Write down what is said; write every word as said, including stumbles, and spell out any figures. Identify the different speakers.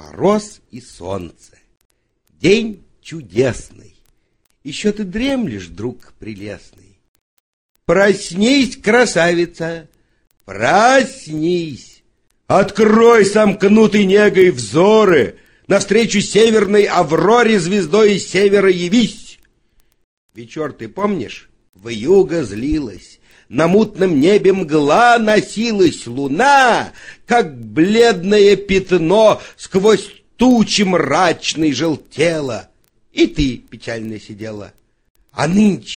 Speaker 1: мороз и солнце. День чудесный. Еще ты дремлешь, друг прелестный. Проснись, красавица, проснись. Открой сомкнутый негой взоры, навстречу северной авроре звездой из севера явись. Вечер, ты помнишь, вьюга злилась, на мутном небе мгла носилась, луна, как бледное пятно, сквозь тучи мрачной желтела. И ты печально сидела. А нынче